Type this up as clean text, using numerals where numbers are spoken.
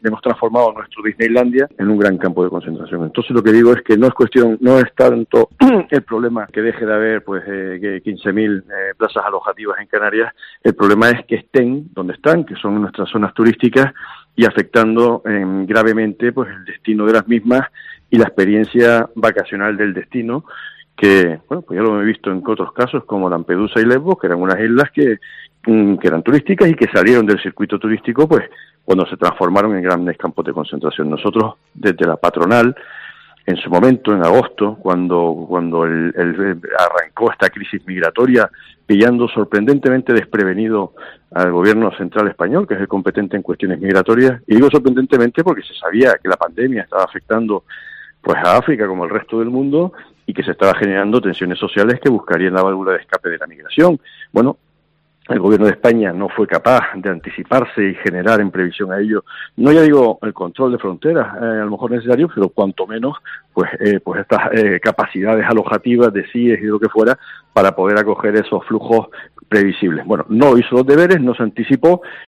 hemos transformado nuestro Disneylandia en un gran campo de concentración. Entonces lo que digo es que no es tanto el problema que deje de haber 15.000 plazas alojativas en Canarias, el problema es que estén donde están, que son nuestras zonas turísticas, y afectando gravemente pues el destino de las mismas y la experiencia vacacional del destino, que bueno, pues ya lo he visto en otros casos como Lampedusa y Lesbos, que eran unas islas que eran turísticas y que salieron del circuito turístico pues cuando se transformaron en grandes campos de concentración. Nosotros desde la patronal, en su momento, en agosto, cuando arrancó esta crisis migratoria, pillando sorprendentemente desprevenido al gobierno central español, que es el competente en cuestiones migratorias, y digo sorprendentemente porque se sabía que la pandemia estaba afectando pues a África como el resto del mundo y que se estaba generando tensiones sociales que buscarían la válvula de escape de la migración. Bueno, el gobierno de España no fue capaz de anticiparse y generar en previsión a ello, no ya digo el control de fronteras, a lo mejor necesario, pero cuanto menos pues estas capacidades alojativas de CIES y lo que fuera para poder acoger esos flujos previsibles. Bueno, no hizo los deberes, no se anticipó